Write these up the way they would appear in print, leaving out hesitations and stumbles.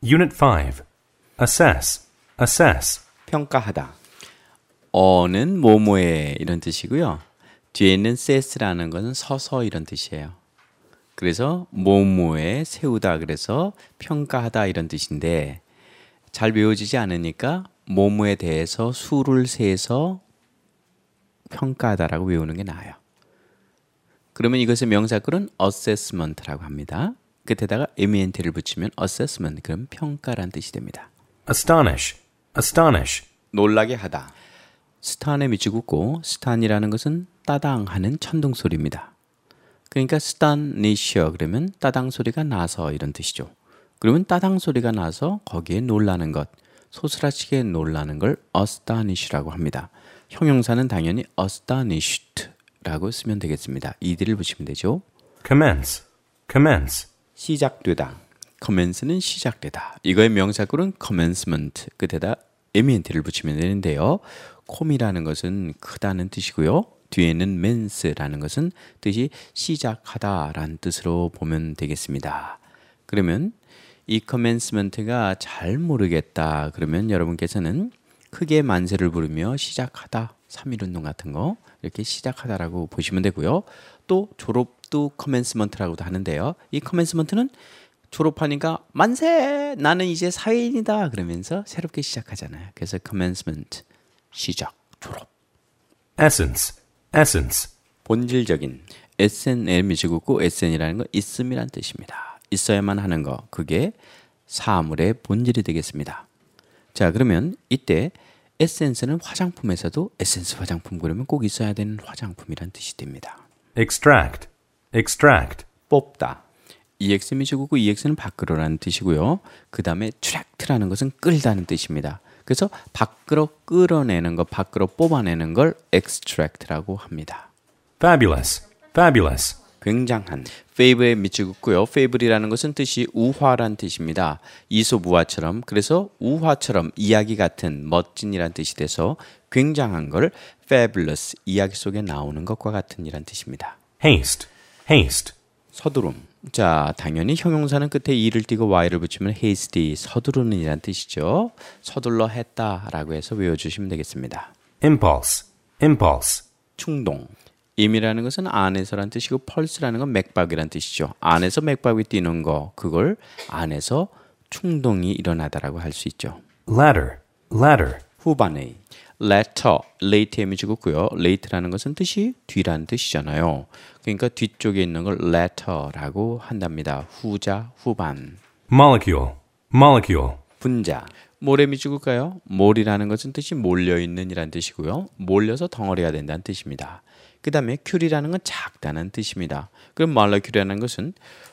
Unit 5. Assess, assess. 평가하다. 어는 뭐뭐에 이런 뜻이고요. 뒤에 있는 set라는 것은 서서 이런 뜻이에요. 그래서 뭐뭐에 세우다 그래서 평가하다 이런 뜻인데 잘 외워지지 않으니까 뭐뭐에 대해서 수를 세서 평가하다라고 외우는 게 나아요. 그러면 이것의 명사글은 assessment라고 합니다. 끝에다가 ment를 붙이면 assessment, 그럼 평가란 뜻이 됩니다. Astonish, astonish. 놀라게 하다. 스탄에 밑줄 긋고 스탄이라는 것은 따당하는 천둥 소리입니다. 그러니까 스탄니셔 그러면 따당 소리가 나서 이런 뜻이죠. 그러면 따당 소리가 나서 거기에 놀라는 것, 소스라치게 놀라는 걸 astonish라고 합니다. 형용사는 당연히 astonished라고 쓰면 되겠습니다. ed를 붙이면 되죠. Commence, commence. 시작되다. commence는 시작되다. 이거의 명사글은 commencement, 끝에다 ment를 붙이면 되는데요. 콤이라는 것은 크다는 뜻이고요. 뒤에는 mence라는 것은 뜻이 시작하다라는 뜻으로 보면 되겠습니다. 그러면 이 commencement가 잘 모르겠다 그러면 여러분께서는 크게 만세를 부르며 시작하다, 3.1운동 같은 거 이렇게 시작하다라고 보시면 되고요. 또 졸업도 commencement라고도 하는데요. 이 commencement는 졸업하니까 만세! 나는 이제 사회인이다 그러면서 새롭게 시작하잖아요. 그래서 commencement, 시작, 졸업. Essence, essence. 본질적인, SNL 밑줄 긋고 SN이라는 건 있음이란 뜻입니다. 있어야만 하는 거, 그게 사물의 본질이 되겠습니다. 자, 그러면 이때 에센스는 화장품에서도 에센스 화장품 그러면 꼭 있어야 되는 화장품이란 뜻이 됩니다. Extract, extract. 뽑다. EX 밑줄 긋고 EX는 밖으로라는 뜻이고요. 그 다음에 트랙트라는 것은 끌다는 뜻입니다. 그래서 밖으로 끌어내는 것, 밖으로 뽑아내는 걸 extract라고 합니다. Fabulous, fabulous. 굉장한. favor에 밑줄 긋고요. fable이라는 것은 뜻이 우화란 뜻입니다. 이솝우화처럼, 그래서 우화처럼 이야기 같은 멋진이란 뜻이 돼서 굉장한 걸 fabulous, 이야기 속에 나오는 것과 같은 이란 뜻입니다. Haste, haste. 서두름. 자, 당연히 형용사는 끝에 e를 띄고 y를 붙이면 hasty, 서두르는 이란 뜻이죠. 서둘러 했다라고 해서 외워주시면 되겠습니다. Impulse, impulse. 충동. 임이라는 것은 안에서란 뜻이고 펄스라는 건 맥박이란 뜻이죠. 안에서 맥박이 뛰는 거, 그걸 안에서 충동이 일어나다라고 할 수 있죠. Ladder, ladder. 후반에 later, late에 밑줄 긋고요. late라는 것은 뜻이 뒤라는 뜻이잖아요. 그러니까 뒤쪽에 있는 걸 later라고 한답니다. 후자, 후반. Molecule, molecule. 분자. 몰에 밑줄 긋까요? 몰이라는 것은 뜻이 몰려있는 이란 뜻이고요. 몰려서 덩어리가 된다는 뜻입니다. 그 다음에 큐리라는 건 작다는 뜻입니다. 그럼 molecule이라는 것은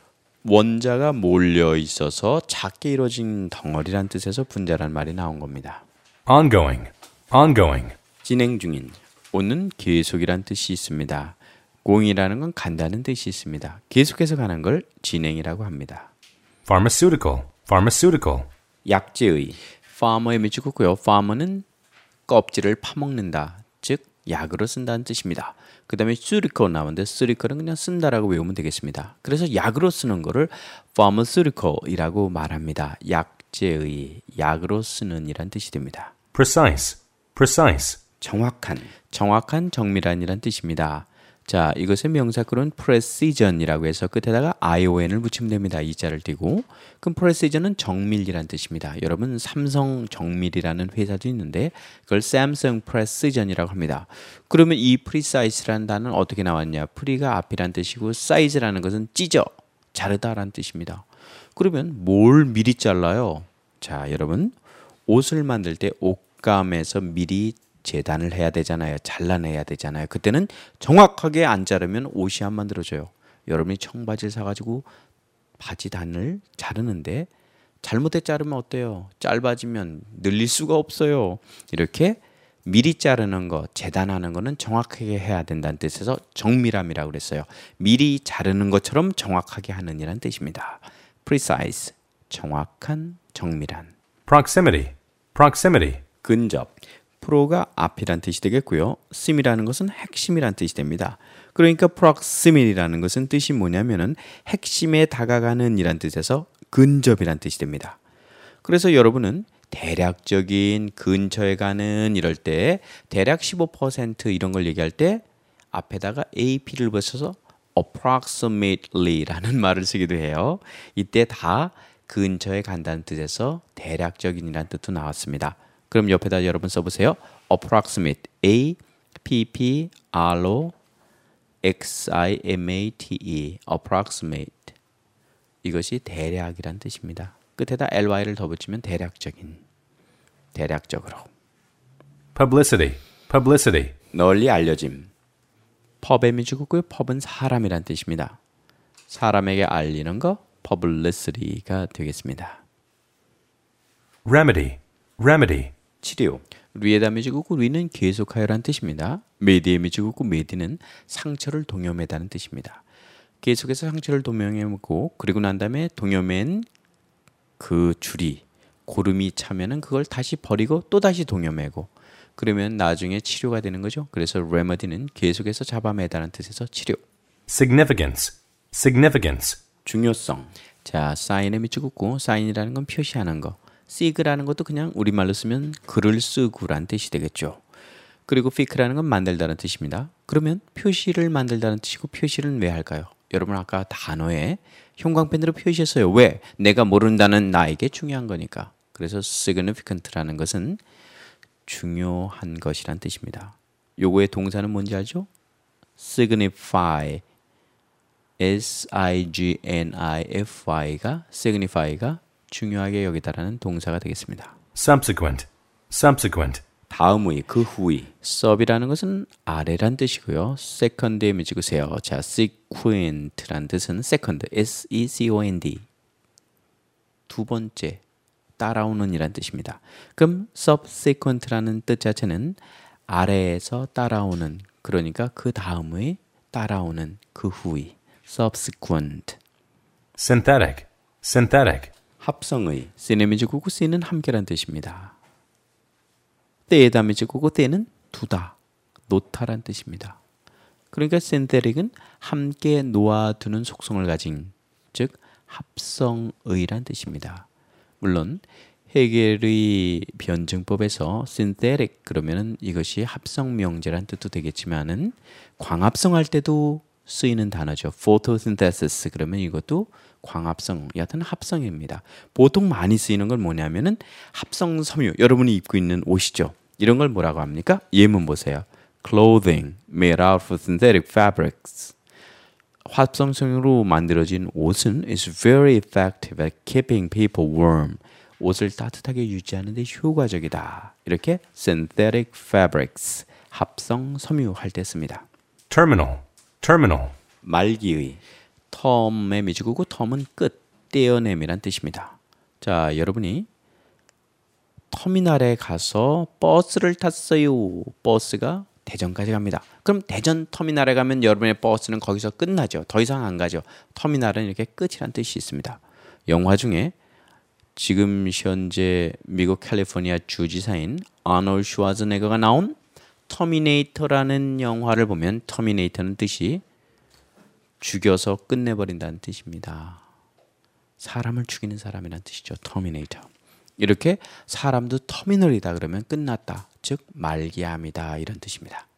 원자가 몰려 있어서 작게 이루어진 덩어리란 뜻에서 분자란 말이 나온 겁니다. Ongoing, ongoing. 진행 중인. 오는 계속이란 뜻이 있습니다. going이라는 건 간다는 뜻이 있습니다. 계속해서 가는 걸 진행이라고 합니다. Pharmaceutical, pharmaceutical. 약재의. farmer에 밑줄 긋고요. farmer는 껍질을 파먹는다. 즉 약으로 쓴다는 뜻입니다. 그 다음에 surgical 나오는데 surgical은 그냥 쓴다라고 외우면 되겠습니다. 그래서 약으로 쓰는 거를 pharmaceutical이라고 말합니다. 약재의, 약으로 쓰는 이란 뜻이 됩니다. Precise, precise. 정확한, 정확한, 정밀한이란 뜻입니다. 자, 이것의 명사글은 precision이라고 해서 끝에다가 ION을 붙이면 됩니다. 이 자를 띄고. 그럼 precision은 정밀이란 뜻입니다. 여러분 삼성 정밀이라는 회사도 있는데 그걸 Samsung precision이라고 합니다. 그러면 이 precise라는 단어는 어떻게 나왔냐? pre가 앞이란 뜻이고 size라는 것은 찢어, 자르다라는 뜻입니다. 그러면 뭘 미리 잘라요? 자, 여러분 옷을 만들 때 옷감에서 미리 재단을 해야 되잖아요. 잘라내야 되잖아요. 그때는 정확하게 안 자르면 옷이 안 만들어져요. 여러분이 청바지를 사가지고 바지 단을 자르는데 잘못해 자르면 어때요? 짧아지면 늘릴 수가 없어요. 이렇게 미리 자르는 거, 재단하는 거는 정확하게 해야 된다는 뜻에서 정밀함이라고 그랬어요. 미리 자르는 것처럼 정확하게 하는 이란 뜻입니다. precise, 정확한, 정밀한. Proximity, proximity. 근접. 프로가 앞이란 뜻이 되겠고요. sim이라는 것은 핵심이란 뜻이 됩니다. 그러니까 proximity라는 것은 뜻이 뭐냐면은 핵심에 다가가는 이란 뜻에서 근접이란 뜻이 됩니다. 그래서 여러분은 대략적인 근처에 가는 이럴 때 대략 15% 이런 걸 얘기할 때 앞에다가 AP를 붙여서 approximately라는 말을 쓰기도 해요. 이때 다 근처에 간다는 뜻에서 대략적인이라는 뜻도 나왔습니다. 그럼 옆에다 여러분 써보세요. approximate, A-P-P-R-O-X-I-M-A-T-E, approximate. 이것이 대략이란 뜻입니다. 끝에다 ly를 더 붙이면 대략적인, 대략적으로. Publicity. Publicity. 널리 알려짐. 펍의 미주국고요. 펍은 사람이란 뜻입니다. 사람에게 알리는 거 publicity가 되겠습니다. Remedy. Remedy. 치료. 리에다 미주국고 리는 계속하여란 뜻입니다. 메디의 미주국고 메디는 상처를 동여매다는 뜻입니다. 계속해서 상처를 동여매고 그리고 난 다음에 동여맨 그 줄이 고름이 차면은 그걸 다시 버리고 또 다시 동여매고 그러면 나중에 치료가 되는 거죠. 그래서 remedy는 계속해서 잡아매다는 뜻에서 치료. Significance. Significance. 중요성. 자, sign에 미치고 sign이라는 건 표시하는 거. sig라는 것도 그냥 우리말로 쓰면 글을 쓰고란 뜻이 되겠죠. 그리고 fix라는 건 만들다는 뜻입니다. 그러면 표시를 만들다는 뜻이고 표시를 왜 할까요? 여러분 아까 단어에 형광펜으로 표시했어요. 왜? 내가 모른다는 나에게 중요한 거니까. 그래서 significant라는 것은 중요한 것이란 뜻입니다. 요거의 동사는 뭔지 알죠? signify, S-I-G-N-I-F-Y가 signify가 중요하게 여기다라는 동사가 되겠습니다. Subsequent. Subsequent. 다음의, 그 후의. sub이라는 것은 아래란 뜻이고요. second에 미치고세요. 자, sequent라는 뜻은 second, S-E-C-O-N-D. 두 번째, 따라오는 이란 뜻입니다. 그럼 subsequent라는 뜻 자체는 아래에서 따라오는, 그러니까 그 다음의 따라오는, 그 후의. subsequent. Synthetic. Synthetic. 합성의. 시네미즈고고 씨는 함께란 뜻입니다. 때에다 미즈고고 때는 두다, 놓다란 뜻입니다. 그러니까 synthetic은 함께 놓아두는 속성을 가진, 즉 합성의란 뜻입니다. 물론 헤겔의 변증법에서 synthetic 그러면은 이것이 합성 명제란 뜻도 되겠지만은 광합성할 때도 쓰이는 단어죠. photosynthesis 그러면 이것도 광합성, 여하튼 합성입니다. 보통 많이 쓰이는 건 뭐냐면은 합성 섬유, 여러분이 입고 있는 옷이죠. 이런 걸 뭐라고 합니까? 예문 보세요. Clothing made out of synthetic fabrics. 합성 섬유로 만들어진 옷은 is very effective at keeping people warm. 옷을 따뜻하게 유지하는 데 효과적이다. 이렇게 synthetic fabrics, 합성 섬유 할 때 씁니다. Terminal. Terminal. 말기의. 텀의 미지구고 텀은 끝, 떼어냄이란 뜻입니다. 자, 여러분이 터미널에 가서 버스를 탔어요. 버스가 대전까지 갑니다. 그럼 대전 터미널에 가면 여러분의 버스는 거기서 끝나죠. 더 이상 안 가죠. 터미널은 이렇게 끝이란 뜻이 있습니다. 영화 중에 지금 현재 미국 캘리포니아 주지사인 아놀드 슈와르츠네거가 나온 터미네이터라는 영화를 보면 터미네이터는 뜻이 죽여서 끝내버린다는 뜻입니다. 사람을 죽이는 사람이라는 뜻이죠. 터미네이터. 이렇게 사람도 터미널이다 그러면 끝났다. 즉 말기암이다 이런 뜻입니다.